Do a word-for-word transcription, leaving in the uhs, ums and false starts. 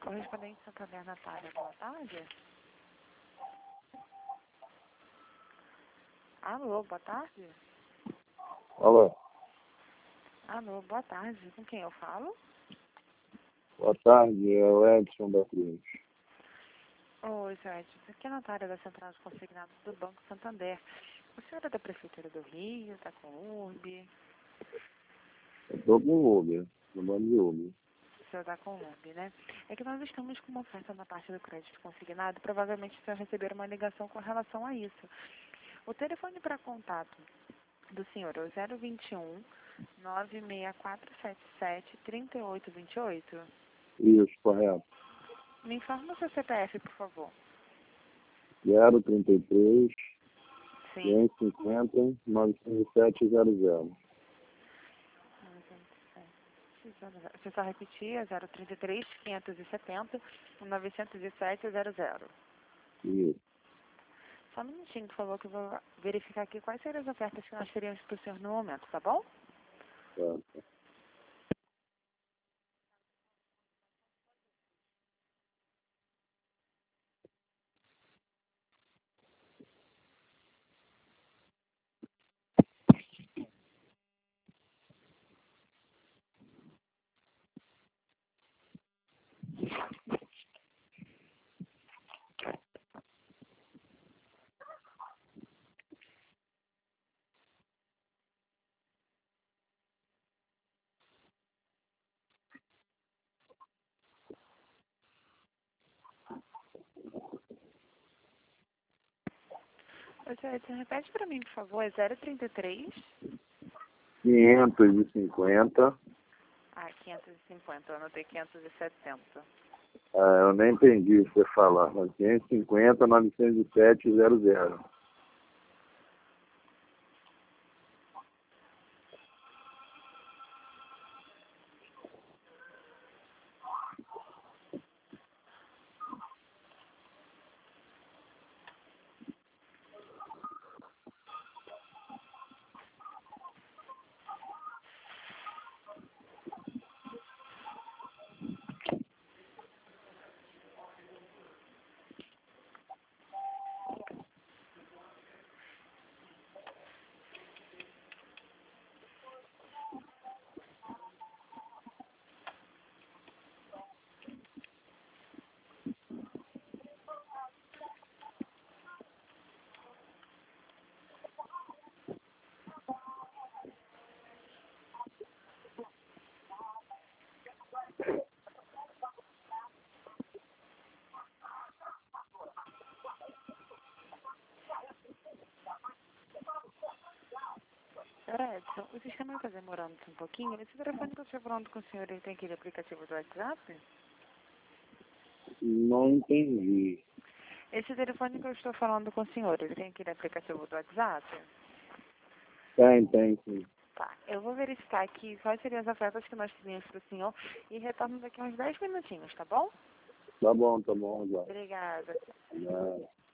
Correspondente Santander, Natália, boa tarde. Alô, boa tarde. Alô, Alô, boa tarde. Com quem eu falo? boa tarde, é o Edson da Cruz. Oi, seu Edson. Aqui é a Natália da Central de Consignados do Banco Santander. O senhor é da Prefeitura do Rio, está com o U R B? Eu tô com o Uber, no nome de Uber. O senhor está com o U R B, né? É que nós estamos com uma oferta na parte do crédito consignado. Provavelmente o senhor receber uma ligação com relação a isso. O telefone para contato do senhor é o zero vinte e um, nove seis quatro sete sete, três oito dois oito. Isso, correto. Me informa o seu C P F, por favor. zero trinta e três, Sim. quinhentos e cinquenta, novecentos e sete zero zero. Você só repetir, é zero trinta e três, quinhentos e setenta, novecentos e sete zero zero. Isso, Só um minutinho, por favor, que eu vou verificar aqui quais seriam as ofertas que nós teríamos para o senhor no momento, tá bom? certo. Você, você repete para mim, por favor, é zero trinta e três. quinhentos e cinquenta, Ah, quinhentos e cinquenta, eu anotei quinhentos e setenta. ah, eu nem entendi o que você falar, mas quinhentos e cinquenta, novecentos e sete zero zero. Senhor Edson, o sistema está demorando um pouquinho. Esse telefone que eu estou falando com o senhor, ele tem aquele aplicativo do WhatsApp? Não entendi. Esse telefone que eu estou falando com o senhor, ele tem aquele aplicativo do WhatsApp? Tem, tem, sim. Tá, eu vou verificar aqui quais seriam as ofertas que nós teríamos para o senhor e retorno daqui a uns dez minutinhos, tá bom? Tá bom, tá bom, já. Obrigada. Já.